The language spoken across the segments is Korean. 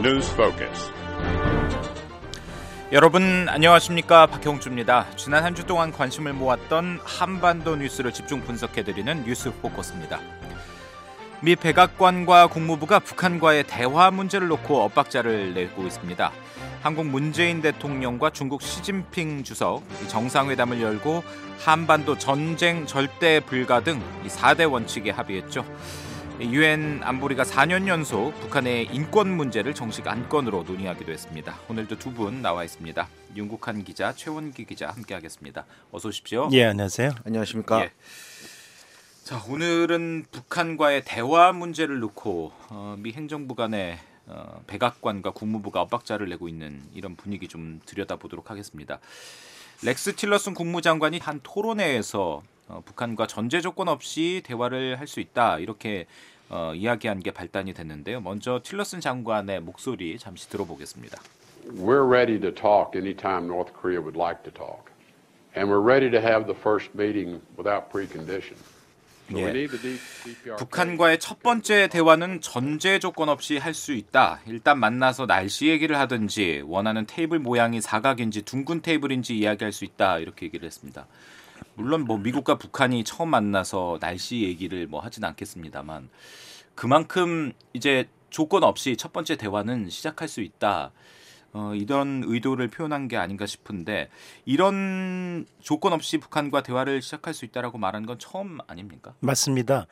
News Focus. 여러분 안녕하십니까, 박형주입니다. 지난 한 주 동안 관심을 모았던 한반도 뉴스를 집중 분석해드리는 뉴스 포커스입니다. 미 백악관과 국무부가 북한과의 대화 문제를 놓고 엇박자를 내고 있습니다. 한국 문재인 대통령과 중국 시진핑 주석 정상회담을 열고 한반도 전쟁 절대 불가 등 4대 원칙에 합의했죠. 유엔 안보리가 4년 연속 북한의 인권 문제를 정식 안건으로 논의하기도 했습니다. 오늘도 두 분 나와 있습니다. 윤국한 기자, 최원기 기자 함께하겠습니다. 어서 오십시오. 예, 안녕하세요. 안녕하십니까. 예. 자, 오늘은 북한과의 대화 문제를 놓고 미 행정부 간의 백악관과 국무부가 엇박자를 내고 있는 이런 분위기 좀 들여다보도록 하겠습니다. 렉스 틸러슨 국무장관이 한 토론회에서 북한과 전제 조건 없이 대화를 할 수 있다 이렇게 이야기한 게 발단이 됐는데요. 먼저 틸러슨 장관의 목소리 잠시 들어보겠습니다. We're ready to talk anytime North Korea would like to talk. And we're ready to have the first meeting without precondition. 예. 북한과의 첫 번째 대화는 전제 조건 없이 할 수 있다. 일단 만나서 날씨 얘기를 하든지 원하는 테이블 모양이 사각인지 둥근 테이블인지 이야기할 수 있다. 이렇게 얘기를 했습니다. 물론 미국과 북한이 처음 만나서 날씨 얘기를 하진 않겠습니다만 그만큼 이제 조건 없이 첫 번째 대화는 시작할 수 있다. 이런 의도를 표현한 게 아닌가 싶은데 이런 조건 없이 북한과 대화를 시작할 수 있다라고 말한 건 처음 아닙니까? 맞습니다.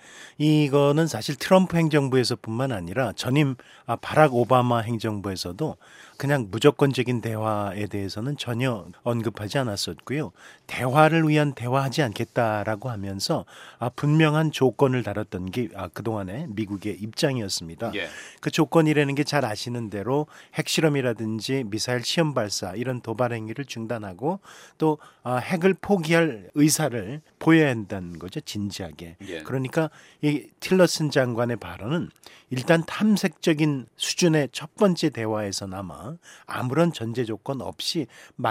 이거는 사실 트럼프 행정부에서뿐만 아니라 전임 바락 오바마 행정부에서도 그냥 무조건적인 대화에 대해서는 전혀 언급하지 않았었고요. 대화를 위한 대화하지 않겠다라고 하면서 분명한 조건을 달았던 게 그동안의 미국의 입장이었습니다. 예. 그 조건이라는 게 잘 아시는 대로 핵실험이라든지 미사일 시험 발사 이런 도발 행위를 중단하고 또 핵을 포기할 의사를 보여야 한다는 거죠. 진지하게. 예. 그러니까 이 틸러슨 장관의 발언은 일단 탐색적인 수준의 첫 번째 대화에서나마 아무런 전제 조건 없이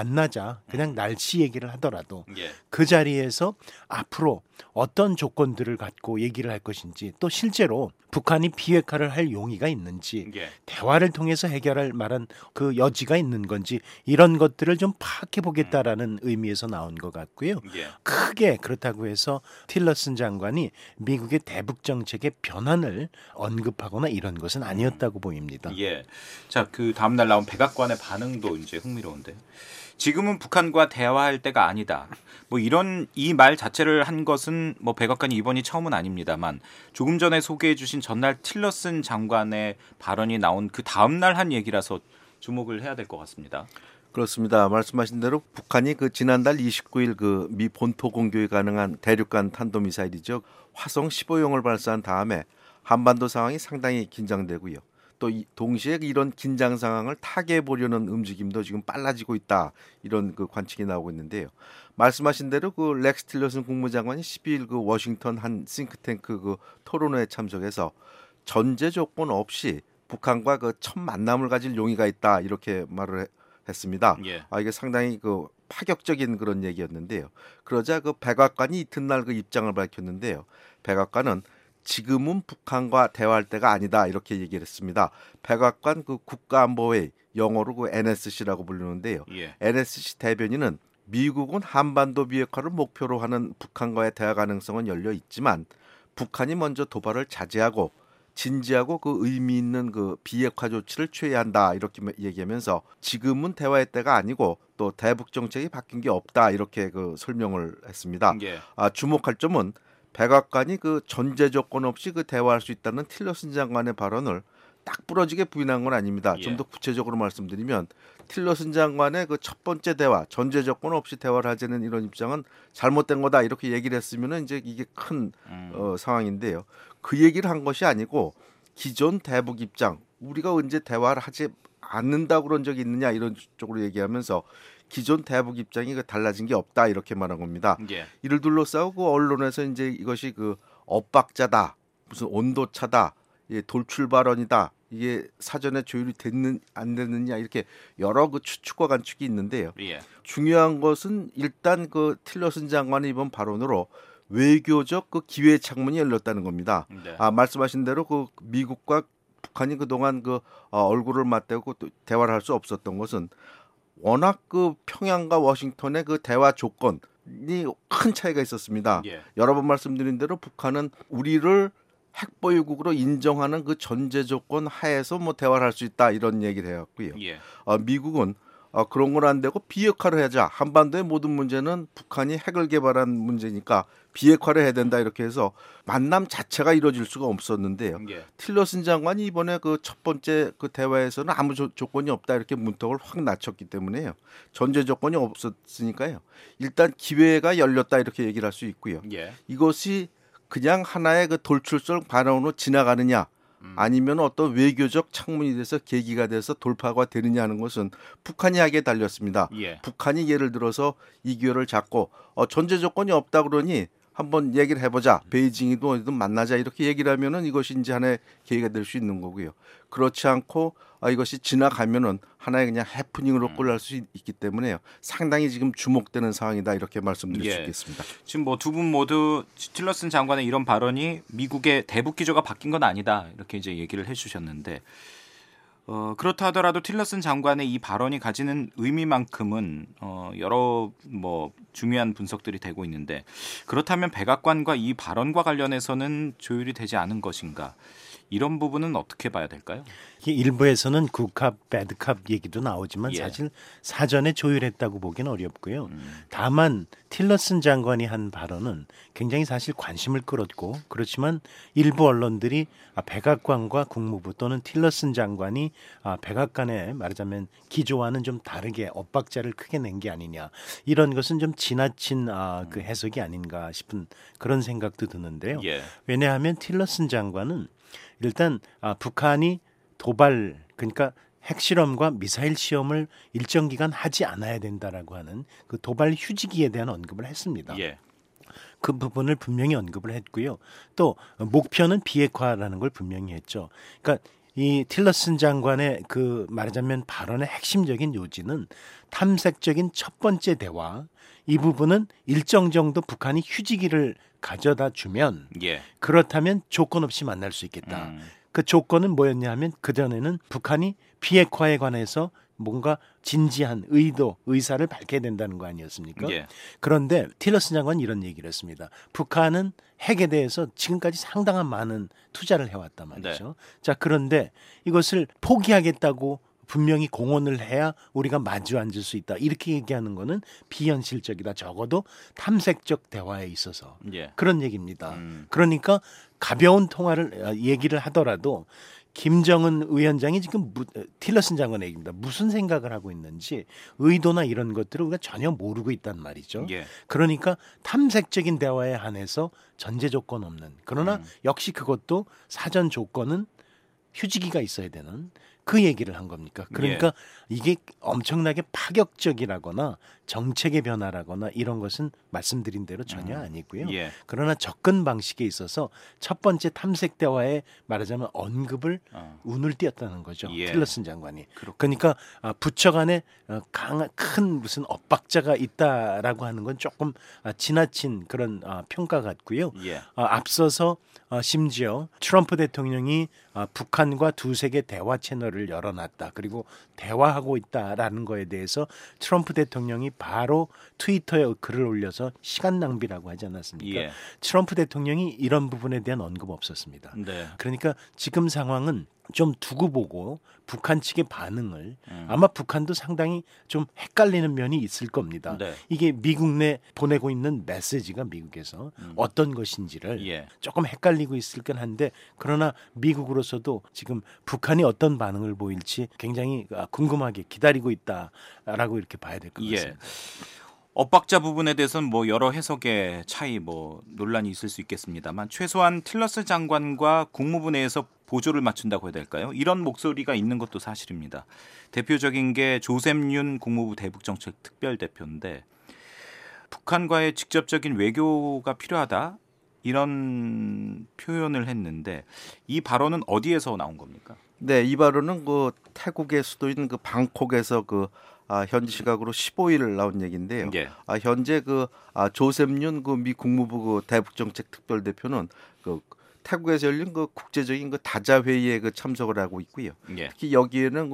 만나자 그냥 날씨 얘기를 하더라도 예. 그 자리에서 앞으로 어떤 조건들을 갖고 얘기를 할 것인지 또 실제로 북한이 비핵화를 할 용의가 있는지 예. 대화를 통해서 해결할 만한 그 여지가 있는 건지 이런 것들을 좀 파악해 보겠다라는 의미에서 나온 것 같고요. 예. 크게 그렇다고 해서 틸러슨 장관이 미국의 대북 정책의 변환을 언급하거나 이런 것은 아니었다고 보입니다. 예. 자, 그 다음 날 나온 백악관의 반응도 이제 흥미로운데. 지금은 북한과 대화할 때가 아니다. 이런 이 말 자체를 한 것은 백악관이 이번이 처음은 아닙니다만 조금 전에 소개해 주신 전날 틸러슨 장관의 발언이 나온 그 다음 날 한 얘기라서 주목을 해야 될 것 같습니다. 그렇습니다. 말씀하신 대로 북한이 지난달 29일 미 본토 공격이 가능한 대륙간 탄도미사일이죠. 화성 15형을 발사한 다음에 한반도 상황이 상당히 긴장되고요. 또 동시에 이런 긴장 상황을 타개해 보려는 움직임도 지금 빨라지고 있다. 이런 관측이 나오고 있는데요. 말씀하신 대로 렉스 틸러슨 국무장관이 12일 워싱턴 한 싱크탱크 토론회에 참석해서 전제 조건 없이 북한과 첫 만남을 가질 용의가 있다. 이렇게 말을 했습니다. 예. 이게 상당히 파격적인 그런 얘기였는데요. 그러자 백악관이 이튿날 입장을 밝혔는데요. 백악관은 지금은 북한과 대화할 때가 아니다 이렇게 얘기를 했습니다. 백악관 국가안보회의 영어로 NSC라고 부르는데요. 예. NSC 대변인은 미국은 한반도 비핵화를 목표로 하는 북한과의 대화 가능성은 열려 있지만 북한이 먼저 도발을 자제하고 진지하고 의미 있는 비핵화 조치를 취해야 한다 이렇게 얘기하면서 지금은 대화의 때가 아니고 또 대북 정책이 바뀐 게 없다 이렇게 설명을 했습니다. 예. 주목할 점은 백악관이 전제 조건 없이 대화할 수 있다는 틸러슨 장관의 발언을 딱 부러지게 부인한 건 아닙니다. 예. 좀 더 구체적으로 말씀드리면 틸러슨 장관의 첫 번째 대화, 전제 조건 없이 대화를 하자는 이런 입장은 잘못된 거다 이렇게 얘기를 했으면 이제 이게 큰 상황인데요. 그 얘기를 한 것이 아니고 기존 대북 입장, 우리가 언제 대화를 하지 않는다고 그런 적이 있느냐 이런 쪽으로 얘기하면서 기존 대북 입장이 달라진 게 없다 이렇게 말한 겁니다. 예. 이를 둘러싸고 언론에서 이제 이것이 엇박자다, 무슨 온도차다, 돌출 발언이다, 이게 사전에 조율이 됐는 안 됐느냐 이렇게 여러 추측과 관측이 있는데요. 예. 중요한 것은 일단 틸러슨 장관의 이번 발언으로 외교적 기회 창문이 열렸다는 겁니다. 네. 말씀하신 대로 미국과 북한이 그동안 얼굴을 맞대고 또 대화를 할 수 없었던 것은 워낙 평양과 워싱턴의 대화 조건이 큰 차이가 있었습니다. 예. 여러 번 말씀드린 대로 북한은 우리를 핵보유국으로 인정하는 전제 조건 하에서 대화를 할 수 있다 이런 얘기를 해왔고요. 예. 미국은 그런 건 안 되고 비핵화를 하자. 한반도의 모든 문제는 북한이 핵을 개발한 문제니까 비핵화를 해야 된다 이렇게 해서 만남 자체가 이루어질 수가 없었는데요. 예. 틸러슨 장관이 이번에 첫 번째 대화에서는 아무 조건이 없다 이렇게 문턱을 확 낮췄기 때문에요. 전제 조건이 없었으니까요. 일단 기회가 열렸다 이렇게 얘기를 할 수 있고요. 예. 이것이 그냥 하나의 돌출성 발언으로 지나가느냐 아니면 어떤 외교적 창문이 돼서 계기가 돼서 돌파가 되느냐 하는 것은 북한이 하기에 달렸습니다. 예. 북한이 예를 들어서 이 기회를 잡고 전제 조건이 없다 그러니 한번 얘기를 해보자. 베이징이든 어디든 만나자 이렇게 얘기를 하면은 이것이 이제 하나의 계기가 될 수 있는 거고요. 그렇지 않고 이것이 지나가면은 하나의 그냥 해프닝으로 끝날 수 있기 때문에요. 상당히 지금 주목되는 상황이다 이렇게 말씀드릴 수 있겠습니다. 지금 두 분 모두 틸러슨 장관의 이런 발언이 미국의 대북 기조가 바뀐 건 아니다 이렇게 이제 얘기를 해주셨는데 그렇다 하더라도 틸러슨 장관의 이 발언이 가지는 의미만큼은 여러 중요한 분석들이 되고 있는데 그렇다면 백악관과 이 발언과 관련해서는 조율이 되지 않은 것인가? 이런 부분은 어떻게 봐야 될까요? 일부에서는 굿캅, 배드캅 얘기도 나오지만 예. 사실 사전에 조율했다고 보기는 어렵고요. 다만 틸러슨 장관이 한 발언은 굉장히 사실 관심을 끌었고 그렇지만 일부 언론들이 백악관과 국무부 또는 틸러슨 장관이 백악관의 말하자면 기조와는 좀 다르게 엇박자를 크게 낸 게 아니냐 이런 것은 좀 지나친 그 해석이 아닌가 싶은 그런 생각도 드는데요. 예. 왜냐하면 틸러슨 장관은 일단 북한이 도발 그러니까 핵실험과 미사일 시험을 일정 기간 하지 않아야 된다라고 하는 그 도발 휴지기에 대한 언급을 했습니다. 예. 그 부분을 분명히 언급을 했고요. 또 목표는 비핵화라는 걸 분명히 했죠. 그러니까 이 틸러슨 장관의 그 말하자면 발언의 핵심적인 요지는 탐색적인 첫 번째 대화 이 부분은 일정 정도 북한이 휴지기를 가져다 주면 예. 그렇다면 조건 없이 만날 수 있겠다. 그 조건은 뭐였냐 하면 그전에는 북한이 비핵화에 관해서 뭔가 진지한 의사를 밝혀야 된다는 거 아니었습니까? 예. 그런데 틸러슨 장관은 이런 얘기를 했습니다. 북한은 핵에 대해서 지금까지 상당한 많은 투자를 해왔단 말이죠. 네. 자, 그런데 이것을 포기하겠다고 분명히 공언을 해야 우리가 마주 앉을 수 있다. 이렇게 얘기하는 거는 비현실적이다. 적어도 탐색적 대화에 있어서 예. 그런 얘기입니다. 그러니까 가벼운 통화를 얘기를 하더라도 김정은 위원장이 지금 틸러슨 장관의 얘기입니다. 무슨 생각을 하고 있는지 의도나 이런 것들을 우리가 전혀 모르고 있단 말이죠. 예. 그러니까 탐색적인 대화에 한해서 전제 조건 없는 그러나 역시 그것도 사전 조건은 휴지기가 있어야 되는 그 얘기를 한 겁니까? 그러니까 이게 엄청나게 파격적이라거나 정책의 변화라거나 이런 것은 말씀드린 대로 전혀 아니고요. 예. 그러나 접근 방식에 있어서 첫 번째 탐색 대화에 말하자면 언급을 운을 띄었다는 거죠. 예. 틸러슨 장관이. 그러니까 부처 간에 큰 무슨 엇박자가 있다라고 하는 건 조금 지나친 그런 평가 같고요. 예. 앞서서 심지어 트럼프 대통령이 북한과 두세 개 대화 채널을 열어놨다. 그리고 대화하고 있다라는 거에 대해서 트럼프 대통령이 바로 트위터에 글을 올려서 시간 낭비라고 하지 않았습니까? 예. 트럼프 대통령이 이런 부분에 대한 언급 없었습니다. 네. 그러니까 지금 상황은 좀 두고 보고 북한 측의 반응을 아마 북한도 상당히 좀 헷갈리는 면이 있을 겁니다. 네. 이게 미국 내 보내고 있는 메시지가 미국에서 어떤 것인지를 예. 조금 헷갈리고 있을 건 한데 그러나 미국으로서도 지금 북한이 어떤 반응을 보일지 굉장히 궁금하게 기다리고 있다라고 이렇게 봐야 될 것 같습니다. 엇박자 부분에 대해서는 여러 해석의 차이 논란이 있을 수 있겠습니다만 최소한 틸러슨 장관과 국무부 내에서 보조를 맞춘다고 해야 될까요? 이런 목소리가 있는 것도 사실입니다. 대표적인 게 조셉 윤 국무부 대북정책 특별대표인데 북한과의 직접적인 외교가 필요하다 이런 표현을 했는데 이 발언은 어디에서 나온 겁니까? 네, 이 발언은 태국의 수도인 방콕에서 현지 시각으로 15일 나온 얘기인데요. 예. 현재 조셉 윤 미 국무부 대북정책 특별대표는 태국에서 열린 그 국제적인 그 다자 회의에 그 참석을 하고 있고요. 예. 특히 여기에는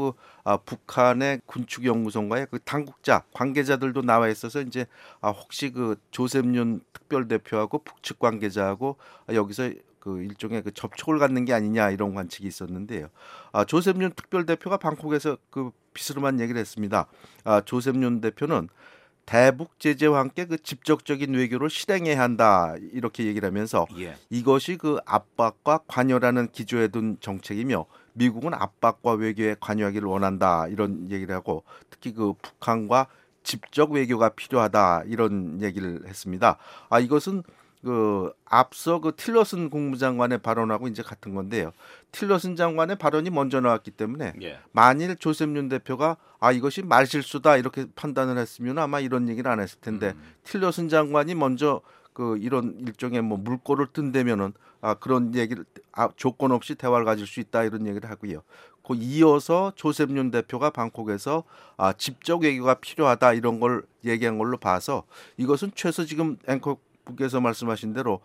북한의 군축연구소과의 그 당국자 관계자들도 나와 있어서 이제 혹시 그 조셉윤 특별대표하고 북측 관계자하고 여기서 그 일종의 그 접촉을 갖는 게 아니냐 이런 관측이 있었는데요. 조셉윤 특별대표가 방콕에서 그 비스름한 얘기를 했습니다. 조셉윤 대표는 대북 제재와 함께 그 직접적인 외교를 실행해야 한다 이렇게 얘기를 하면서 예. 이것이 그 압박과 관여라는 기조에 둔 정책이며 미국은 압박과 외교에 관여하기를 원한다 이런 얘기를 하고 특히 그 북한과 직접 외교가 필요하다 이런 얘기를 했습니다. 이것은 그 앞서 그 틸러슨 국무장관의 발언하고 이제 같은 건데요. 틸러슨 장관의 발언이 먼저 나왔기 때문에 예. 만일 조셉윤 대표가 이것이 말실수다 이렇게 판단을 했으면 아마 이런 얘기를 안 했을 텐데 틸러슨 장관이 먼저 그 이런 일종의 뭐 물꼬를 뜬다면은 그런 얘기를 조건 없이 대화를 가질 수 있다 이런 얘기를 하고요. 그 이어서 조셉윤 대표가 방콕에서 직접 외교가 필요하다 이런 걸 얘기한 걸로 봐서 이것은 최소 지금 앵커께서 말씀하신 대로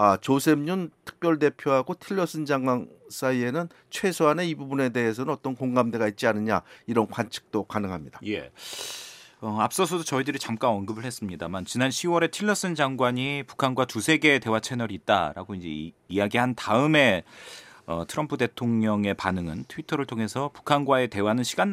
조셉윤 특별대표하고 틸러슨 장관 사이에는 최소한의 이 부분에 대해서는 어떤 공감대가 있지 않느냐 이런 관측도 가능합니다. 예. 앞서서도 저희들이 잠깐 언급을 했습니다만 지난 10월에 틸러슨 장관이 북한과 두세 개의 대화 채널이 있다라고 이제 이야기한 다음에 트럼프 대통령의 반응은 트위터를 통해서 북한과의 대화는 시간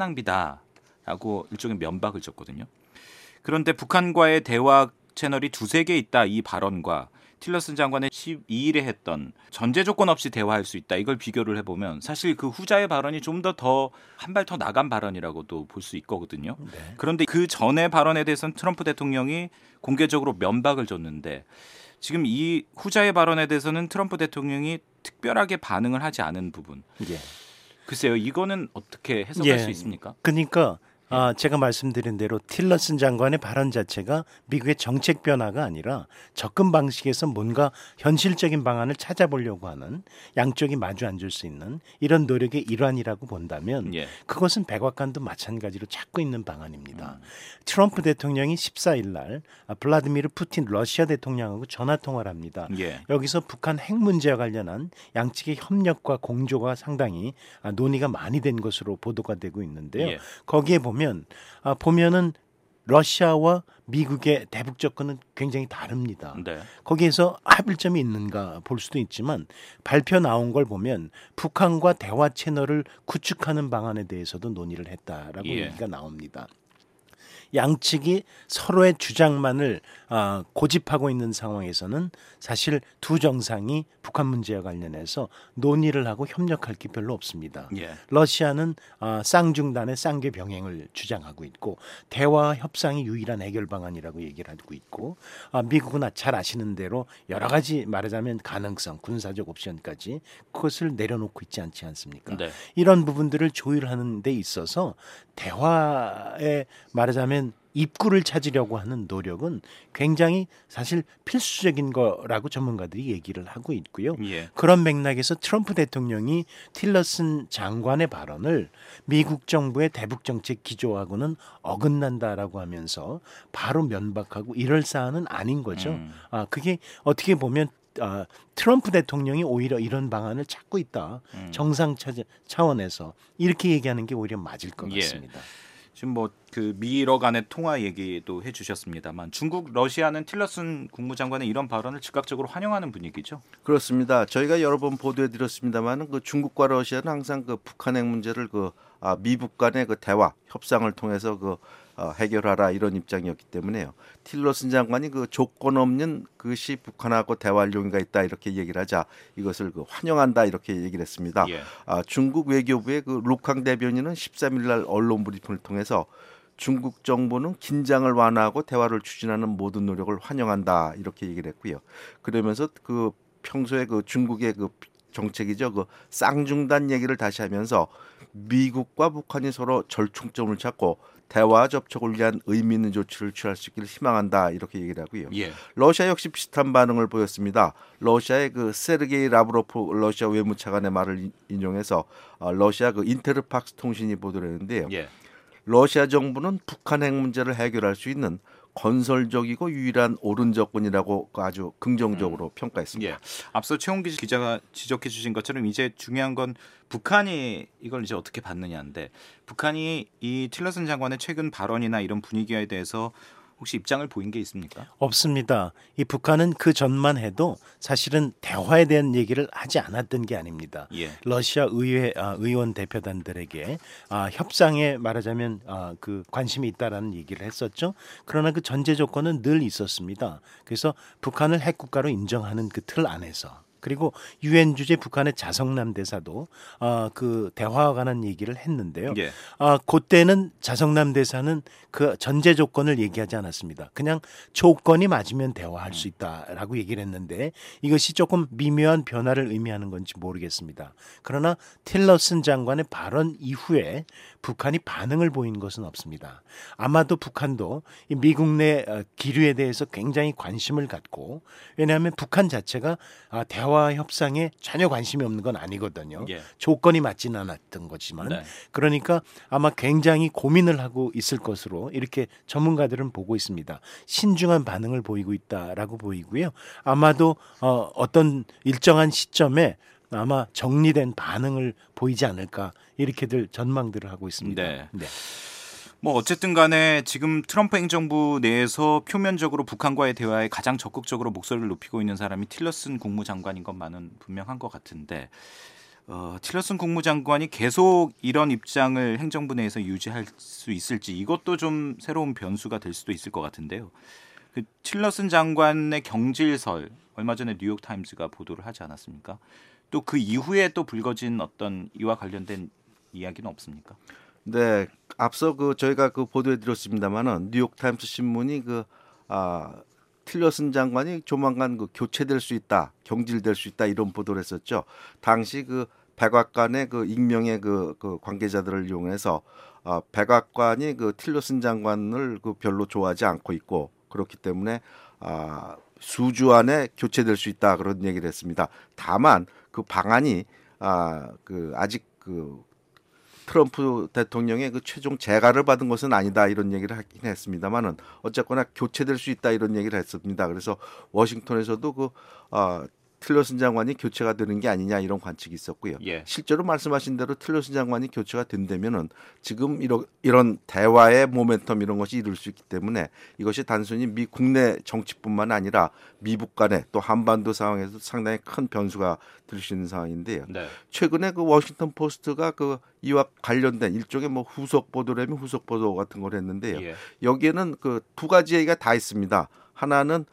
낭비다라고 일종의 면박을 줬거든요. 그런데 북한과의 대화 채널이 두세 개 있다 이 발언과 틸러슨 장관의 12일에 했던 전제 조건 없이 대화할 수 있다 이걸 비교를 해보면 사실 그 후자의 발언이 좀 더 한 발 더 나간 발언이라고도 볼 수 있거든요. 네. 그런데 그 전의 발언에 대해서는 트럼프 대통령이 공개적으로 면박을 줬는데 지금 이 후자의 발언에 대해서는 트럼프 대통령이 특별하게 반응을 하지 않은 부분. 예. 글쎄요, 이거는 어떻게 해석할 예. 수 있습니까? 그러니까 제가 말씀드린 대로 틸러슨 장관의 발언 자체가 미국의 정책 변화가 아니라 접근 방식에서 뭔가 현실적인 방안을 찾아보려고 하는 양쪽이 마주 앉을 수 있는 이런 노력의 일환이라고 본다면 예. 그것은 백악관도 마찬가지로 찾고 있는 방안입니다. 트럼프 대통령이 14일 날 블라디미르 푸틴 러시아 대통령하고 전화 통화를 합니다. 예. 여기서 북한 핵 문제와 관련한 양측의 협력과 공조가 상당히 논의가 많이 된 것으로 보도가 되고 있는데요. 예. 거기에 보면은 러시아와 미국의 대북 접근은 굉장히 다릅니다. 네. 거기에서 합일점이 있는가 볼 수도 있지만 발표 나온 걸 보면 북한과 대화 채널을 구축하는 방안에 대해서도 논의를 했다라고 예. 얘기가 나옵니다. 양측이 서로의 주장만을 고집하고 있는 상황에서는 사실 두 정상이 북한 문제와 관련해서 논의를 하고 협력할 게 별로 없습니다. 예. 러시아는 쌍중단의 쌍계 병행을 주장하고 있고 대화 협상이 유일한 해결 방안이라고 얘기를 하고 있고 미국은 잘 아시는 대로 여러 가지 말하자면 가능성, 군사적 옵션까지 그것을 내려놓고 있지 않지 않습니까? 네. 이런 부분들을 조율하는 데 있어서 대화에 말하자면 입구를 찾으려고 하는 노력은 굉장히 사실 필수적인 거라고 전문가들이 얘기를 하고 있고요. 예. 그런 맥락에서 트럼프 대통령이 틸러슨 장관의 발언을 미국 정부의 대북 정책 기조하고는 어긋난다라고 하면서 바로 면박하고 이럴 사안은 아닌 거죠. 그게 어떻게 보면 트럼프 대통령이 오히려 이런 방안을 찾고 있다. 정상 차원에서 이렇게 얘기하는 게 오히려 맞을 것 예. 같습니다. 지금 뭐 그 미러 간의 통화 얘기도 해주셨습니다만 중국, 러시아는 틸러슨 국무장관의 이런 발언을 즉각적으로 환영하는 분위기죠. 그렇습니다. 저희가 여러 번 보도해드렸습니다만은 그 중국과 러시아는 항상 그 북한 핵 문제를 미북 간의 그 대화 협상을 통해서 해결하라 이런 입장이었기 때문에요. 틸러슨 장관이 그 조건 없는 그것이 북한하고 대화할 용의가 있다 이렇게 얘기를 하자 이것을 환영한다 이렇게 얘기를 했습니다. 예. 중국 외교부의 그 루캉 대변인은 13일 날 언론 브리핑을 통해서 중국 정부는 긴장을 완화하고 대화를 추진하는 모든 노력을 환영한다 이렇게 얘기를 했고요. 그러면서 그 평소에 그 중국의 그 정책이죠. 쌍중단 얘기를 다시 하면서 미국과 북한이 서로 절충점을 찾고 대화 접촉을 위한 의미 있는 조치를 취할 수 있기를 희망한다 이렇게 얘기를 하고요. 예. 러시아 역시 비슷한 반응을 보였습니다. 러시아의 그 세르게이 라브로프 러시아 외무차관의 말을 인용해서 러시아 그 인테르팍스 통신이 보도를 했는데요. 예. 러시아 정부는 북한 핵 문제를 해결할 수 있는 건설적이고 유일한 옳은 접근이라고 아주 긍정적으로 평가했습니다. 예. 앞서 최홍기 기자가 지적해 주신 것처럼 이제 중요한 건 북한이 이걸 이제 어떻게 받느냐인데 북한이 이 틸러슨 장관의 최근 발언이나 이런 분위기에 대해서 혹시 입장을 보인 게 있습니까? 없습니다. 이 북한은 그 전만 해도 사실은 대화에 대한 얘기를 하지 않았던 게 아닙니다. 예. 러시아 의원 대표단들에게 협상에 말하자면 그 관심이 있다라는 얘기를 했었죠. 그러나 그 전제 조건은 늘 있었습니다. 그래서 북한을 핵국가로 인정하는 그 틀 안에서. 그리고 유엔 주재 북한의 자성남 대사도 그 대화와 관한 얘기를 했는데요. 예. 그때는 자성남 대사는 그 전제 조건을 얘기하지 않았습니다. 그냥 조건이 맞으면 대화할 수 있다라고 얘기를 했는데 이것이 조금 미묘한 변화를 의미하는 건지 모르겠습니다. 그러나 틸러슨 장관의 발언 이후에 북한이 반응을 보인 것은 없습니다. 아마도 북한도 이 미국 내 기류에 대해서 굉장히 관심을 갖고 왜냐하면 북한 자체가 대화 협상에 전혀 관심이 없는 건 아니거든요. 예. 조건이 맞지는 않았던 거지만 네. 그러니까 아마 굉장히 고민을 하고 있을 것으로 이렇게 전문가들은 보고 있습니다. 신중한 반응을 보이고 있다라고 보이고요. 아마도 어떤 일정한 시점에 아마 정리된 반응을 보이지 않을까 이렇게들 전망들을 하고 있습니다. 네. 네. 뭐 어쨌든 간에 지금 트럼프 행정부 내에서 표면적으로 북한과의 대화에 가장 적극적으로 목소리를 높이고 있는 사람이 틸러슨 국무장관인 것만은 분명한 것 같은데 틸러슨 국무장관이 계속 이런 입장을 행정부 내에서 유지할 수 있을지 이것도 좀 새로운 변수가 될 수도 있을 것 같은데요. 그 틸러슨 장관의 경질설 얼마 전에 뉴욕타임즈가 보도를 하지 않았습니까? 또 그 이후에 또 불거진 어떤 이와 관련된 이야기는 없습니까? 네, 앞서 저희가 보도해 드렸습니다만은 뉴욕 타임스 신문이 틸러슨 장관이 조만간 교체될 수 있다, 경질될 수 있다 이런 보도를 했었죠. 당시 백악관의 익명의 관계자들을 이용해서 백악관이 틸러슨 장관을 별로 좋아하지 않고 있고 그렇기 때문에 수주 안에 교체될 수 있다 그런 얘기를 했습니다. 다만 그 방안이 아직 트럼프 대통령의 최종 재가를 받은 것은 아니다 이런 얘기를 하긴 했습니다만은 어쨌거나 교체될 수 있다 이런 얘기를 했습니다. 그래서 워싱턴에서도 틸러슨 장관이 교체가 되는 게 아니냐 이런 관측이 있었고요. 예. 실제로 말씀하신 대로 틸러슨 장관이 교체가 된다면은 지금 이런 대화의 모멘텀 이런 것이 이룰 수 있기 때문에 이것이 단순히 미 국내 정치뿐만 아니라 미북 간의 또 한반도 상황에서 상당히 큰 변수가 될 수 있는 상황인데요. 네. 최근에 워싱턴 포스트가 이와 관련된 일종의 후속 보도라면 후속 보도 같은 걸 했는데요. 예. 여기에는 두 가지 얘기가 다 있습니다. 하나는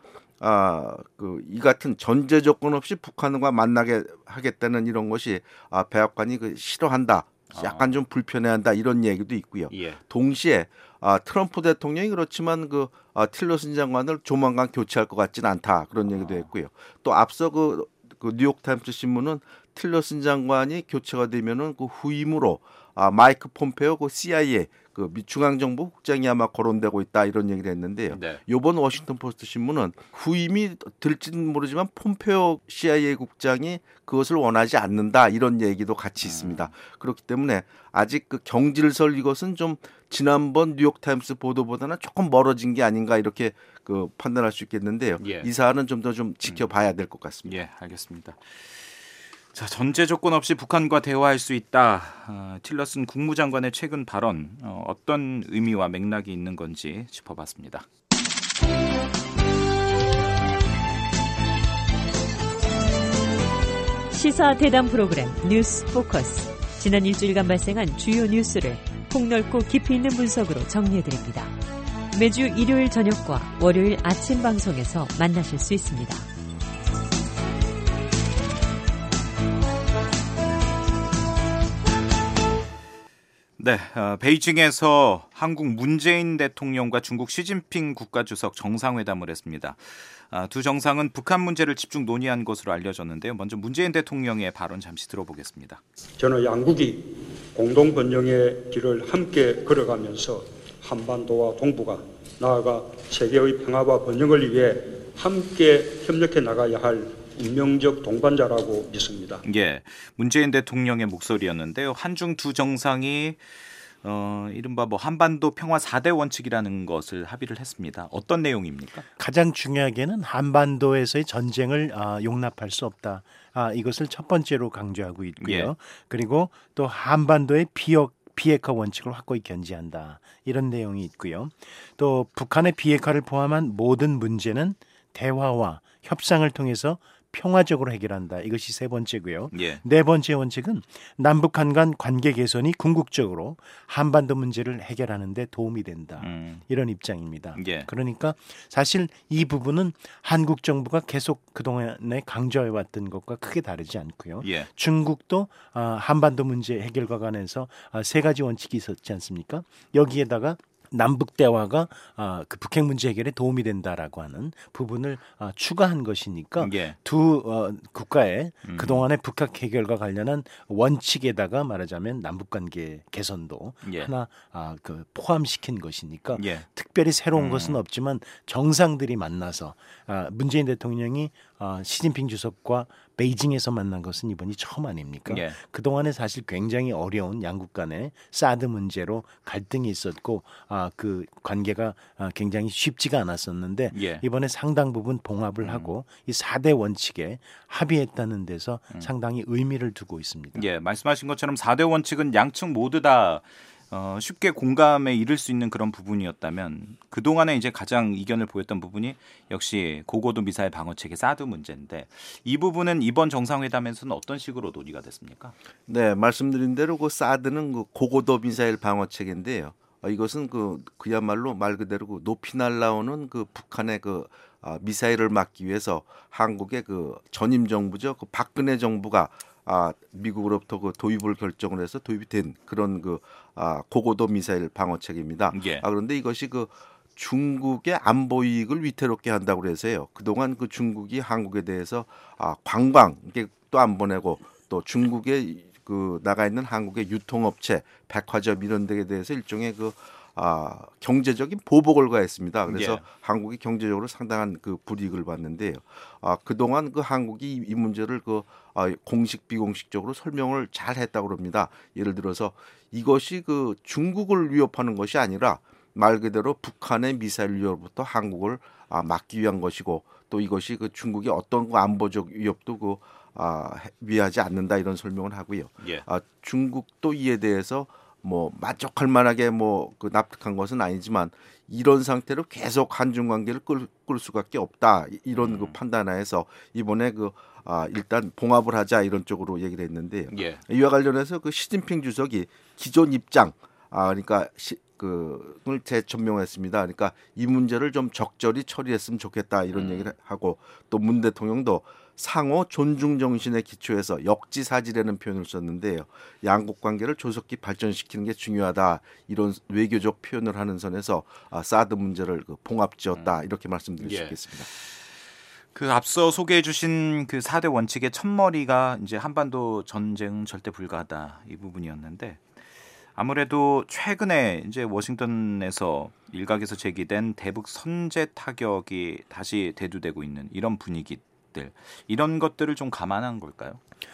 이 같은 전제 조건 없이 북한과 만나게 하겠다는 이런 것이 백악관이 싫어한다. 약간 좀 불편해한다 이런 얘기도 있고요. 예. 동시에 트럼프 대통령이 그렇지만 틸러슨 장관을 조만간 교체할 것 같지는 않다 그런 얘기도 했고요. 또 앞서 뉴욕 타임스 신문은 틸러슨 장관이 교체가 되면은 후임으로 마이크 폼페오 CIA 미 중앙정부 국장이 아마 거론되고 있다 이런 얘기를 했는데요. 네. 이번 워싱턴 포스트 신문은 후임이 될지는 모르지만 폼페오 CIA 국장이 그것을 원하지 않는다 이런 얘기도 같이 있습니다. 그렇기 때문에 아직 경질설 이것은 좀 지난번 뉴욕 타임스 보도보다는 조금 멀어진 게 아닌가 이렇게 판단할 수 있겠는데요. 예. 이 사안은 좀 더 좀 지켜봐야 될 것 같습니다. 예, 알겠습니다. 자, 전제 조건 없이 북한과 대화할 수 있다. 틸러슨 국무장관의 최근 발언 어떤 의미와 맥락이 있는 건지 짚어봤습니다. 시사 대담 프로그램 뉴스 포커스. 지난 일주일간 발생한 주요 뉴스를 폭넓고 깊이 있는 분석으로 정리해드립니다. 매주 일요일 저녁과 월요일 아침 방송에서 만나실 수 있습니다. 네, 베이징에서 한국 문재인 대통령과 중국 시진핑 국가주석 정상회담을 했습니다. 두 정상은 북한 문제를 집중 논의한 것으로 알려졌는데요. 먼저 문재인 대통령의 발언 잠시 들어보겠습니다. 저는 양국이 공동 번영의 길을 함께 걸어가면서 한반도와 동북아, 나아가 세계의 평화와 번영을 위해 함께 협력해 나가야 할 운명적 동반자라고 믿습니다. 예, 문재인 대통령의 목소리였는데요. 한중 두 정상이 이른바 뭐 한반도 평화 4대 원칙이라는 것을 합의를 했습니다. 어떤 내용입니까? 가장 중요하게는 한반도에서의 전쟁을 용납할 수 없다. 이것을 첫 번째로 강조하고 있고요. 예. 그리고 또 한반도의 비핵화 원칙을 확고히 견지한다. 이런 내용이 있고요. 또 북한의 비핵화를 포함한 모든 문제는 대화와 협상을 통해서 평화적으로 해결한다. 이것이 세 번째고요. 예. 네 번째 원칙은 남북한 간 관계 개선이 궁극적으로 한반도 문제를 해결하는 데 도움이 된다. 이런 입장입니다. 예. 그러니까 사실 이 부분은 한국 정부가 계속 그동안에 강조해왔던 것과 크게 다르지 않고요. 예. 중국도 한반도 문제 해결과 관해서 세 가지 원칙이 있었지 않습니까? 여기에다가 남북 대화가 그 북핵 문제 해결에 도움이 된다라고 하는 부분을 추가한 것이니까 예. 두 국가의 그동안의 북핵 해결과 관련한 원칙에다가 말하자면 남북관계 개선도 예. 하나 그 포함시킨 것이니까 예. 특별히 새로운 것은 없지만 정상들이 만나서 문재인 대통령이 시진핑 주석과 베이징에서 만난 것은 이번이 처음 아닙니까? 예. 그동안에 사실 굉장히 어려운 양국 간의 사드 문제로 갈등이 있었고 그 관계가 굉장히 쉽지가 않았었는데 예. 이번에 상당 부분 봉합을 하고 이 4대 원칙에 합의했다는 데서 상당히 의미를 두고 있습니다. 예, 말씀하신 것처럼 4대 원칙은 양측 모두 다 쉽게 공감에 이를 수 있는 그런 부분이었다면 그동안에 이제 가장 이견을 보였던 부분이 역시 고고도 미사일 방어 체계 사드 문제인데 이 부분은 이번 정상회담에서는 어떤 식으로 논의가 됐습니까? 네, 말씀드린 대로 그 사드는 그 고고도 미사일 방어 체계인데요. 이것은 그야말로 말 그대로 그 높이 날라오는 그 북한의 그 미사일을 막기 위해서 한국의 그 전임 정부죠, 그 박근혜 정부가 미국으로부터 그 도입을 결정을 해서 도입이 된 그런 그 고고도 미사일 방어 체계입니다. 예. 그런데 이것이 그 중국의 안보 이익을 위태롭게 한다고 그래서요. 그동안 그 중국이 한국에 대해서 관광객도 안 보내고 또 중국에 그 나가 있는 한국의 유통업체, 백화점 이런 데에 대해서 일종의 그 경제적인 보복을 가했습니다. 그래서 예. 한국이 경제적으로 상당한 그 불이익을 봤는데요. 그동안 그 한국이 이 문제를 공식 비공식적으로 설명을 잘 했다고 그럽니다. 예를 들어서 이것이 그 중국을 위협하는 것이 아니라 말 그대로 북한의 미사일 위협부터 한국을 막기 위한 것이고 또 이것이 그 중국의 어떤 그 안보적 위협도 위하지 않는다 이런 설명을 하고요. 예. 중국도 이에 대해서 뭐 만족할 만하게 그 납득한 것은 아니지만 이런 상태로 계속 한중 관계를 끌 수밖에 없다 이런 그 판단하에서 이번에 일단 봉합을 하자 이런 쪽으로 얘기를 했는데요. 예. 이와 관련해서 그 시진핑 주석이 기존 입장 그러니까 그걸 재천명했습니다. 그러니까 이 문제를 좀 적절히 처리했으면 좋겠다 이런 얘기를 하고 또 문 대통령도 상호 존중 정신에 기초해서 역지사지라는 표현을 썼는데요. 양국 관계를 조속히 발전시키는 게 중요하다 이런 외교적 표현을 하는 선에서 사드 문제를 봉합지었다 이렇게 말씀드릴 수 있겠습니다. 그 앞서 소개해 주신 그 4대 원칙의 첫머리가 이제 한반도 전쟁 절대 불가하다 이 부분이었는데 아무래도 최근에 이제 워싱턴에서 일각에서 제기된 대북 선제 타격이 다시 대두되고 있는 이런 분위기들 이런 것들을 좀 감안한 걸까요?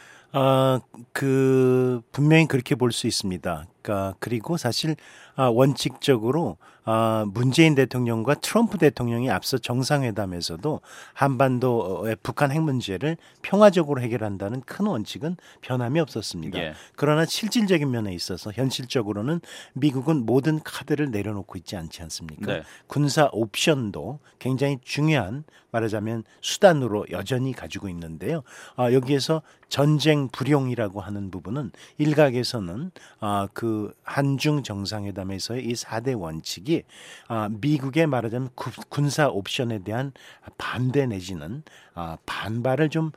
분명히 그렇게 볼 수 있습니다. 그리고 사실 원칙적으로 문재인 대통령과 트럼프 대통령이 앞서 정상회담에서도 한반도의 북한 핵 문제를 평화적으로 해결한다는 큰 원칙은 변함이 없었습니다. 예. 그러나 실질적인 면에 있어서 현실적으로는 미국은 모든 카드를 내려놓고 있지 않지 않습니까? 네. 군사 옵션도 굉장히 중요한 말하자면 수단으로 여전히 가지고 있는데요. 여기에서 전쟁 불용이라고 하는 부분은 일각에서는 그 한중 정상회담에서의 이 4대 원칙이 미국의 말하자면 군사 옵션에 대한 반대 내지는 반발을 좀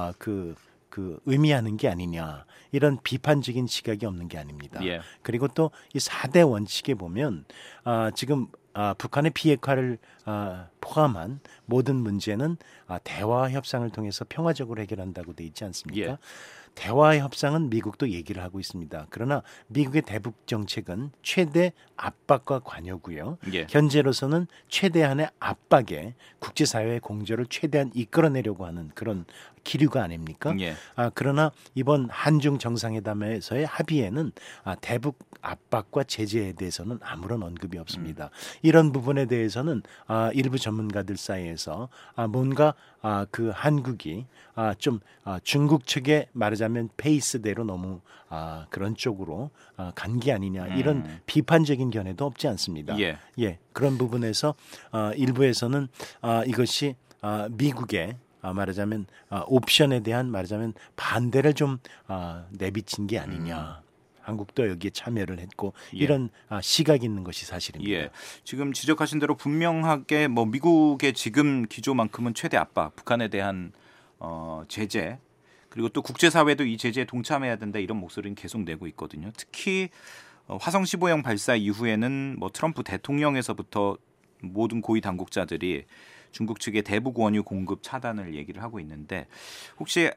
의미하는 게 아니냐 이런 비판적인 시각이 없는 게 아닙니다. 예. 그리고 또 이 4대 원칙에 보면 지금 북한의 비핵화를 포함한 모든 문제는 대화 협상을 통해서 평화적으로 해결한다고 돼 있지 않습니까? 예. 대화 협상은 미국도 얘기를 하고 있습니다. 그러나 미국의 대북 정책은 최대 압박과 관여고요. 예. 현재로서는 최대한의 압박에 국제사회의 공조를 최대한 이끌어내려고 하는 그런 기류가 아닙니까? 예. 그러나 이번 한중 정상회담에서의 합의에는 대북 압박과 제재에 대해서는 아무런 언급이 없습니다. 이런 부분에 대해서는 일부 전문가들 사이에서 뭔가 그 한국이 좀 중국 측에 말하자면 페이스대로 너무 그런 쪽으로 간 게 아니냐 이런 비판적인 견해도 없지 않습니다. 예. 그런 부분에서 일부에서는 이것이 미국의 말하자면 옵션에 대한 말하자면 반대를 좀 내비친 게 아니냐. 한국도 여기에 참여를 했고 이런 시각이 있는 것이 사실입니다. 예. 지금 지적하신 대로 분명하게 뭐 미국의 지금 기조만큼은 최대 압박, 북한에 대한 제재 그리고 또 국제사회도 이 제재에 동참해야 된다 이런 목소리는 계속 내고 있거든요. 특히 화성 15형 발사 이후에는 뭐 트럼프 대통령에서부터 모든 고위 당국자들이 중국 측의 대북 원유 공급 차단을 얘기를 하고 있는데 혹시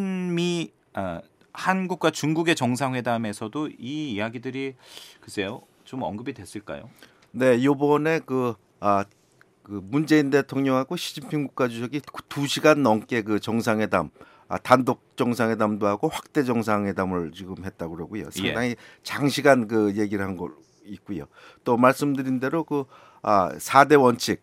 한국과 중국의 정상회담에서도 이 이야기들이 글쎄요 좀 언급이 됐을까요? 네, 이번에 그 문재인 대통령하고 시진핑 국가주석이 2시간 넘게 그 정상회담 단독 정상회담도 하고 확대 정상회담을 지금 했다고 그러고요. 상당히 장시간 그 얘기를 한 거 있고요. 또 말씀드린 대로 그 4대 원칙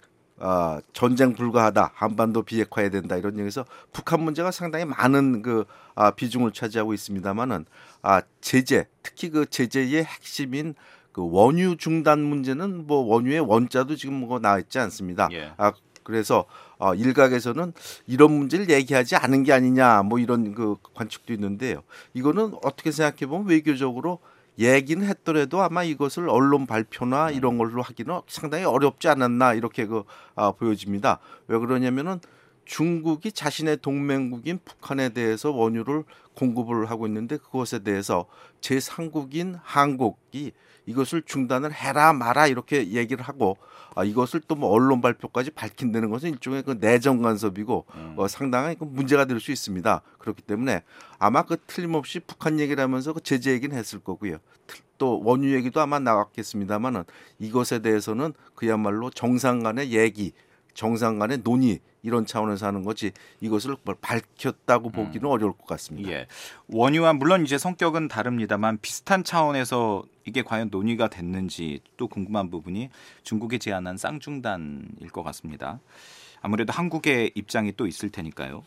전쟁 불가하다, 한반도 비핵화해야 된다 이런 얘기에서 북한 문제가 상당히 많은 그 비중을 차지하고 있습니다만은 제재, 특히 그 제재의 핵심인 그 원유 중단 문제는 뭐 원유의 원자도 지금 뭐 나와 있지 않습니다. 그래서 일각에서는 이런 문제를 얘기하지 않은 게 아니냐 뭐 이런 그 관측도 있는데요. 이거는 어떻게 생각해 보면 외교적으로 얘기는 했더라도 아마 이것을 언론 발표나 이런 걸로 하기는 상당히 어렵지 않았나 이렇게 보여집니다. 왜 그러냐면은 중국이 자신의 동맹국인 북한에 대해서 원유를 공급을 하고 있는데 그것에 대해서 제3국인 한국이 이것을 중단을 해라 마라 이렇게 얘기를 하고 이것을 또 뭐 언론 발표까지 밝힌다는 것은 일종의 그 내정 간섭이고 상당히 그 문제가 될 수 있습니다. 그렇기 때문에 아마 그 틀림없이 북한 얘기를 하면서 그 제재 얘기는 했을 거고요. 또 원유 얘기도 아마 나왔겠습니다만은 이것에 대해서는 그야말로 정상 간의 얘기, 정상 간의 논의 이런 차원에서 하는 거지 이것을 밝혔다고 보기는 어려울 것 같습니다. 예. 원유와 물론 이제 성격은 다릅니다만 비슷한 차원에서 이게 과연 논의가 됐는지 또 궁금한 부분이 중국이 제안한 쌍중단일 것 같습니다. 아무래도 한국의 입장이 또 있을 테니까요.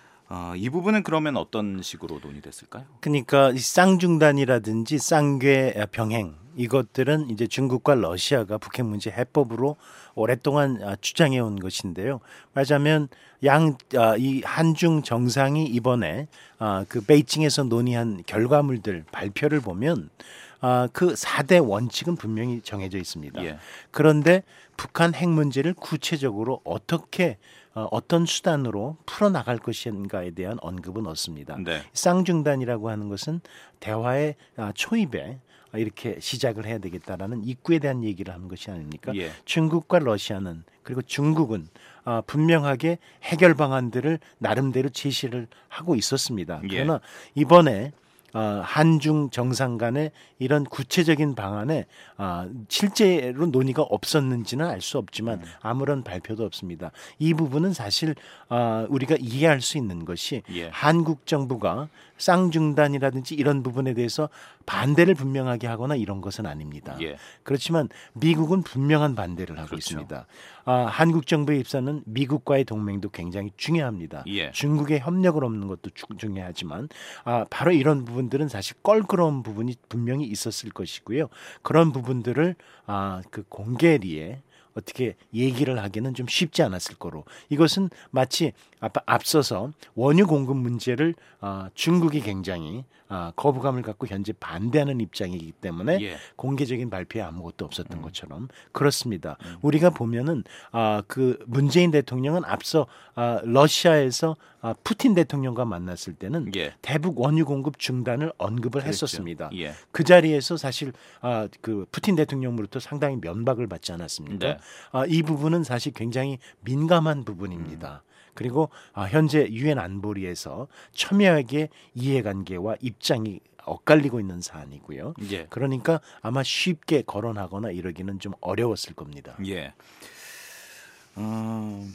이 부분은 그러면 어떤 식으로 논의됐을까요? 그러니까 이 쌍중단이라든지 쌍궤 병행 이것들은 이제 중국과 러시아가 북핵 문제 해법으로 오랫동안 주장해 온 것인데요. 말하자면 이 한중 정상이 이번에 그 베이징에서 논의한 결과물들 발표를 보면 그 4대 원칙은 분명히 정해져 있습니다. 그런데 북한 핵 문제를 구체적으로 어떻게 어떤 수단으로 풀어나갈 것인가에 대한 언급은 없습니다. 쌍중단이라고 하는 것은 대화의 초입에 이렇게 시작을 해야 되겠다라는 입구에 대한 얘기를 하는 것이 아닙니까? 중국과 러시아는 그리고 중국은 분명하게 해결 방안들을 나름대로 제시를 하고 있었습니다. 그러나 이번에 한중 정상 간의 이런 구체적인 방안에 실제로 논의가 없었는지는 알 수 없지만 아무런 발표도 없습니다. 이 부분은 사실 우리가 이해할 수 있는 것이 한국 정부가 쌍중단이라든지 이런 부분에 대해서 반대를 분명하게 하거나 이런 것은 아닙니다. 그렇지만 미국은 분명한 반대를 하고 있습니다. 한국 정부의 입장은 미국과의 동맹도 굉장히 중요합니다. 중국의 협력을 없는 것도 중요하지만 바로 이런 부분들은 사실 껄끄러운 부분이 분명히 있었을 것이고요. 그런 부분들을 그 공개리에 어떻게 얘기를 하기는 좀 쉽지 않았을 거로 이것은 마치 앞서서 원유 공급 문제를 중국이 굉장히 거부감을 갖고 현재 반대하는 입장이기 때문에 공개적인 발표에 아무것도 없었던 것처럼 그렇습니다. 우리가 보면은 그 문재인 대통령은 앞서 러시아에서 푸틴 대통령과 만났을 때는 대북 원유 공급 중단을 언급을 했었습니다. 그 자리에서 사실 그 푸틴 대통령으로부터 상당히 면박을 받지 않았습니까? 이 부분은 사실 굉장히 민감한 부분입니다. 그리고 현재 유엔 안보리에서 첨예하게 이해관계와 입장이 엇갈리고 있는 사안이고요. 그러니까 아마 쉽게 거론하거나 이러기는 좀 어려웠을 겁니다.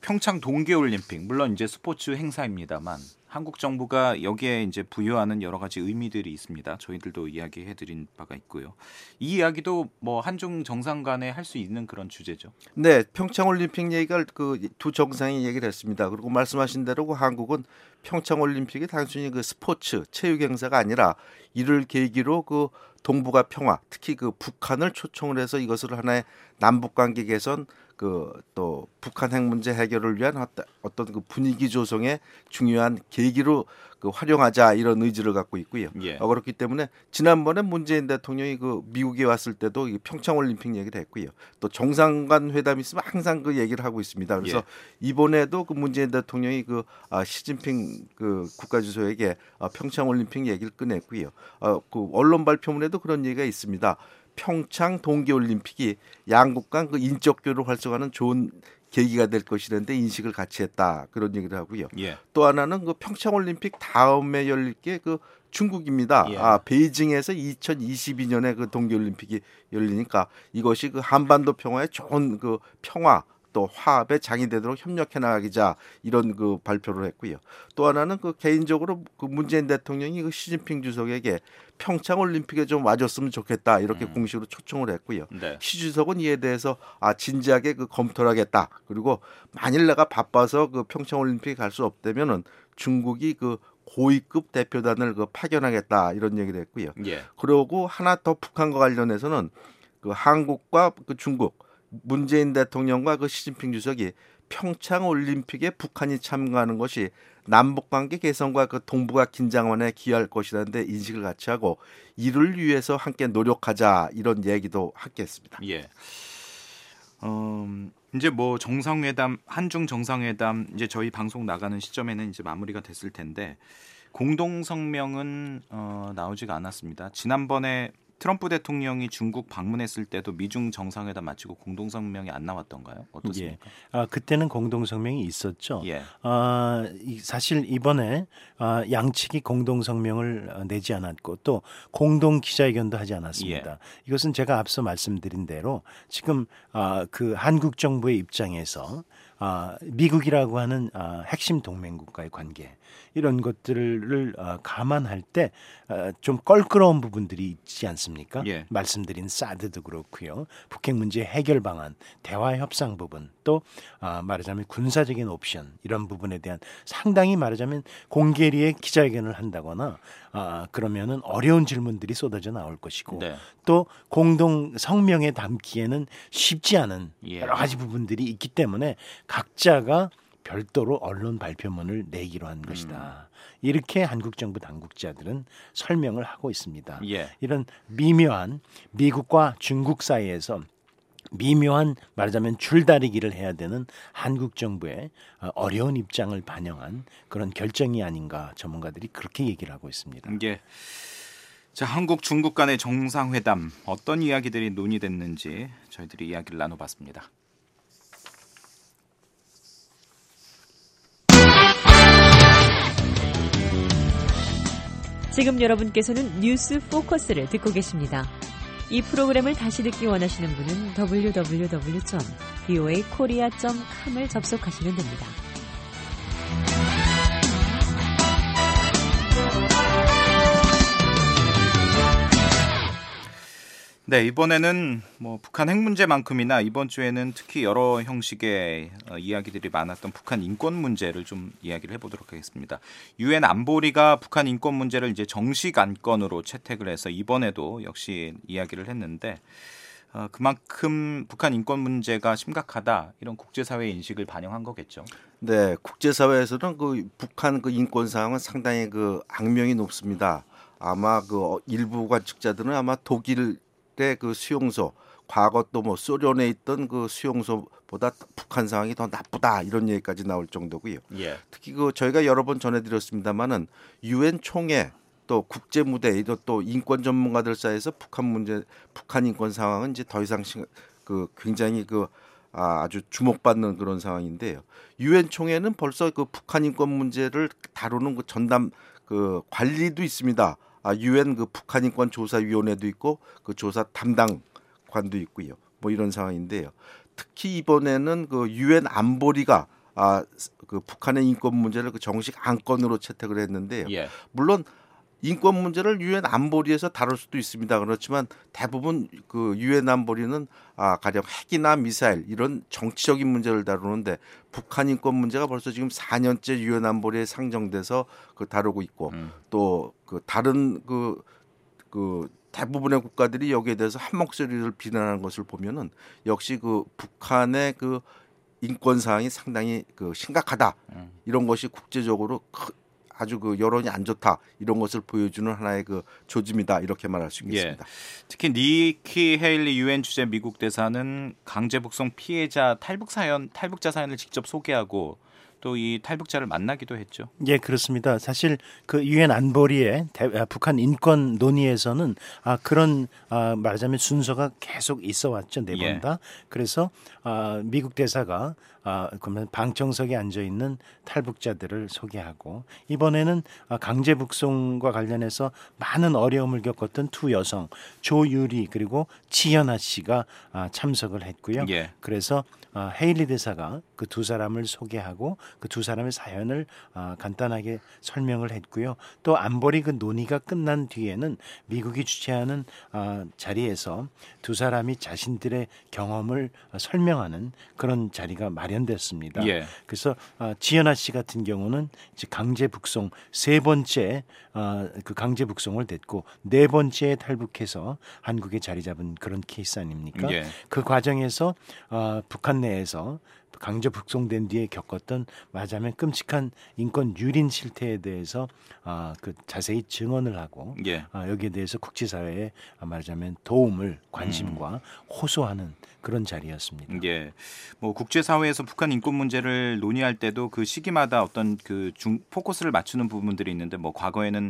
평창 동계올림픽 물론 이제 스포츠 행사입니다만 한국 정부가 여기에 이제 부여하는 여러 가지 의미들이 있습니다. 저희들도 이야기해드린 바가 있고요. 이 이야기도 뭐 한중 정상 간에 할 수 있는 그런 주제죠. 네, 평창올림픽 얘기가 그 두 정상이 얘기를 했습니다. 그리고 말씀하신 대로 한국은 평창올림픽이 단순히 그 스포츠 체육 행사가 아니라 이를 계기로 그 동북아 평화, 특히 그 북한을 초청을 해서 이것을 하나의 남북 관계 개선, 그 또 북한 핵 문제 해결을 위한 어떤 그 분위기 조성의 중요한 계기로 그 활용하자 이런 의지를 갖고 있고요. 예. 그렇기 때문에 지난번에 문재인 대통령이 그 미국에 왔을 때도 이 평창올림픽 얘기를 했고요. 또 정상간 회담이 있으면 항상 그 얘기를 하고 있습니다. 그래서 예. 이번에도 그 문재인 대통령이 그 시진핑 그 국가주석에게 평창올림픽 얘기를 꺼냈고요. 그 언론 발표문에도 그런 얘기가 있습니다. 평창 동계올림픽이 양국 간 그 인적 교류를 활성화하는 좋은 계기가 될 것이라는데 인식을 같이 했다 그런 얘기를 하고요. 예. 또 하나는 그 평창올림픽 다음에 열릴 게 그 중국입니다. 예. 베이징에서 2022년에 그 동계올림픽이 열리니까 이것이 그 한반도 평화에 좋은 그 평화 또 화합의 장이 되도록 협력해 나가기자 이런 그 발표를 했고요. 또 하나는 그 개인적으로 그 문재인 대통령이 그 시진핑 주석에게 평창 올림픽에 좀 와줬으면 좋겠다 이렇게 공식으로 초청을 했고요. 네. 시 주석은 이에 대해서 진지하게 그 검토를 하겠다. 그리고 만일 내가 바빠서 그 평창 올림픽에 갈 수 없다면은 중국이 그 고위급 대표단을 그 파견하겠다 이런 얘기를 했고요. 예. 그리고 하나 더 북한과 관련해서는 그 한국과 그 중국 문재인 대통령과 그 시진핑 주석이 평창 올림픽에 북한이 참가하는 것이 남북 관계 개선과 그 동북아 긴장 완화에 기여할 것이라는데 인식을 같이 하고 이를 위해서 함께 노력하자 이런 얘기도 함께 했습니다. 예. 이제 뭐 정상회담, 한중 정상회담 이제 저희 방송 나가는 시점에는 이제 마무리가 됐을 텐데 공동 성명은 나오지가 않았습니다. 지난번에 트럼프 대통령이 중국 방문했을 때도 미중 정상회담 마치고 공동 성명이 안 나왔던가요? 어떻습니까? 예. 그때는 공동 성명이 있었죠. 예. 사실 이번에 양측이 공동 성명을 내지 않았고 또 공동 기자회견도 하지 않았습니다. 예. 이것은 제가 앞서 말씀드린 대로 지금 그 한국 정부의 입장에서 미국이라고 하는 핵심 동맹국과의 관계 이런 것들을 감안할 때 좀 껄끄러운 부분들이 있지 않습니까? 예. 말씀드린 사드도 그렇고요. 북핵 문제 해결 방안, 대화 협상 부분, 또 말하자면 군사적인 옵션 이런 부분에 대한 상당히 말하자면 공개리에 기자회견을 한다거나 그러면은 어려운 질문들이 쏟아져 나올 것이고 네. 또 공동 성명에 담기에는 쉽지 않은 예. 여러 가지 부분들이 있기 때문에 각자가 별도로 언론 발표문을 내기로 한 것이다. 이렇게 한국 정부 당국자들은 설명을 하고 있습니다. 예. 이런 미묘한 미국과 중국 사이에서 미묘한 말하자면 줄다리기를 해야 되는 한국 정부의 어려운 입장을 반영한 그런 결정이 아닌가 전문가들이 그렇게 얘기를 하고 있습니다. 예. 자, 한국 중국 간의 정상회담 어떤 이야기들이 논의됐는지 저희들이 이야기를 나눠봤습니다. 지금 여러분께서는 뉴스 포커스를 듣고 계십니다. 이 프로그램을 다시 듣기 원하시는 분은 www.voakorea.com을 접속하시면 됩니다. 네, 이번에는 뭐 북한 핵 문제만큼이나 이번 주에는 특히 여러 형식의 이야기들이 많았던 북한 인권 문제를 좀 이야기를 해보도록 하겠습니다. 유엔 안보리가 북한 인권 문제를 이제 정식 안건으로 채택을 해서 이번에도 역시 이야기를 했는데 그만큼 북한 인권 문제가 심각하다 이런 국제사회의 인식을 반영한 거겠죠. 네, 국제사회에서는 그 북한 그 인권 상황은 상당히 그 악명이 높습니다. 아마 그 일부 관측자들은 아마 독일의 그 수용소, 과거 또 뭐 소련에 있던 그 수용소보다 북한 상황이 더 나쁘다 이런 얘기까지 나올 정도고요. 예. 특히 그 저희가 여러 번 전해드렸습니다만은 유엔 총회 또 국제 무대 또 인권 전문가들 사이에서 북한 인권 상황은 이제 더 이상 그 굉장히 그 아주 주목받는 그런 상황인데요. 유엔 총회는 벌써 그 북한 인권 문제를 다루는 그 전담 그 관리도 있습니다. 유엔 그 북한 인권 조사 위원회도 있고 그 조사 담당관도 있고요. 뭐 이런 상황인데요. 특히 이번에는 그 유엔 안보리가 그 북한의 인권 문제를 그 정식 안건으로 채택을 했는데요. 예. 물론 인권 문제를 유엔 안보리에서 다룰 수도 있습니다. 그렇지만 대부분 그 유엔 안보리는 가령 핵이나 미사일 이런 정치적인 문제를 다루는데 북한 인권 문제가 벌써 지금 4년째 유엔 안보리에 상정돼서 그 다루고 있고 또 그 다른 그 대부분의 국가들이 여기에 대해서 한 목소리를 비난하는 것을 보면은 역시 그 북한의 그 인권 사항이 상당히 그 심각하다 이런 것이 국제적으로 아주 그 여론이 안 좋다 이런 것을 보여주는 하나의 그 조짐이다 이렇게 말할 수 있겠습니다. 예. 특히 니키 헤일리 유엔 주재 미국 대사는 강제 북송 피해자 탈북자 사연을 직접 소개하고 또 이 탈북자를 만나기도 했죠. 예, 그렇습니다. 사실 그 유엔 안보리의 북한 인권 논의에서는 그런 말하자면 순서가 계속 있어 왔죠. 네 번 다. 그래서 미국 대사가 그러면 방청석에 앉아 있는 탈북자들을 소개하고 이번에는 강제 북송과 관련해서 많은 어려움을 겪었던 두 여성 조유리 그리고 치현아 씨가 참석을 했고요. 예. 그래서 헤일리 대사가 그 두 사람을 소개하고 그 두 사람의 사연을 간단하게 설명을 했고요. 또 안보리 그 논의가 끝난 뒤에는 미국이 주최하는 자리에서 두 사람이 자신들의 경험을 설명하는 그런 자리가 마련됐습니다. 예. 그래서 지연아 씨 같은 경우는 이제 강제 북송 세 번째 그 강제 북송을 됐고 네 번째 탈북해서 한국에 자리 잡은 그런 케이스 아닙니까? 예. 그 과정에서 북한 내에서 강제 북송된 뒤에 겪었던 말하자면 끔찍한 인권 유린 실태에 대해서 그 자세히 증언을 하고 예. 여기에 대해서 국제사회에 말하자면 도움을 관심과 호소하는 그런 자리였습니다. 예. 뭐 국제사회에서 북한 인권 문제를 논의할 때도 그 시기마다 어떤 그 포커스를 맞추는 부분들이 있는데 뭐 과거에는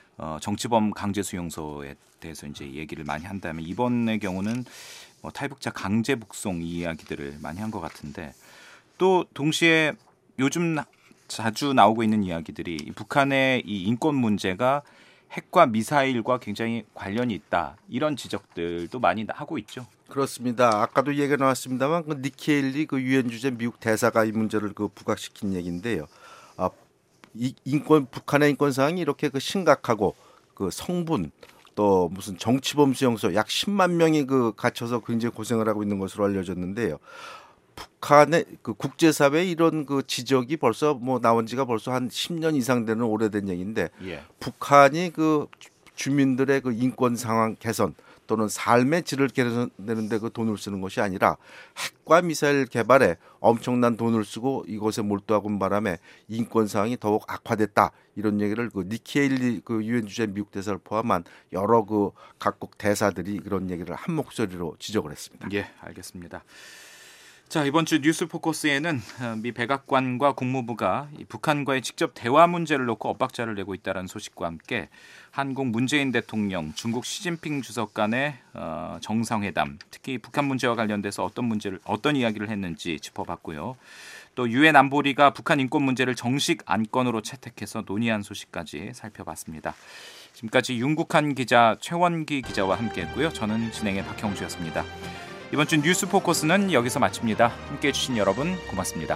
정치범 강제 수용소에 대해서 이제 얘기를 많이 한다면 이번의 경우는 뭐 탈북자 강제 북송 이야기들을 많이 한 것 같은데 또 동시에 요즘 자주 나오고 있는 이야기들이 북한의 이 인권 문제가 핵과 미사일과 굉장히 관련이 있다 이런 지적들도 많이 하고 있죠. 그렇습니다. 아까도 얘기가 나왔습니다만 그 니키 헤일리 그 유엔 주재 미국 대사가 이 문제를 그 부각시킨 얘기인데요. 이 북한의 인권 사항이 이렇게 그 심각하고 그 성분 또 무슨 정치범 수용소 약 10만 명이 그 갇혀서 굉장히 고생을 하고 있는 것으로 알려졌는데요. 북한의 그 국제사회 이런 그 지적이 벌써 뭐 나온 지가 벌써 한 10년 이상 되는 오래된 얘기인데 예. 북한이 그 주민들의 그 인권 상황 개선 또는 삶의 질을 개선되는데 그 돈을 쓰는 것이 아니라 핵과 미사일 개발에 엄청난 돈을 쓰고 이것에 몰두하고 바람에 인권 상황이 더욱 악화됐다 이런 얘기를 그 니키 헤일리 그 유엔 주재 미국 대사를 포함한 여러 그 각국 대사들이 그런 얘기를 한 목소리로 지적을 했습니다. 예, 알겠습니다. 자, 이번 주 뉴스 포커스에는 미 백악관과 국무부가 북한과의 직접 대화 문제를 놓고 엇박자를 내고 있다는 소식과 함께 한국 문재인 대통령, 중국 시진핑 주석 간의 정상회담, 특히 북한 문제와 관련돼서 어떤 이야기를 했는지 짚어봤고요. 또 유엔 안보리가 북한 인권 문제를 정식 안건으로 채택해서 논의한 소식까지 살펴봤습니다. 지금까지 윤국한 기자, 최원기 기자와 함께했고요. 저는 진행의 박형주였습니다. 이번 주 뉴스 포커스는 여기서 마칩니다. 함께해 주신 여러분 고맙습니다.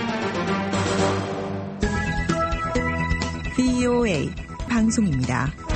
VOA 방송입니다.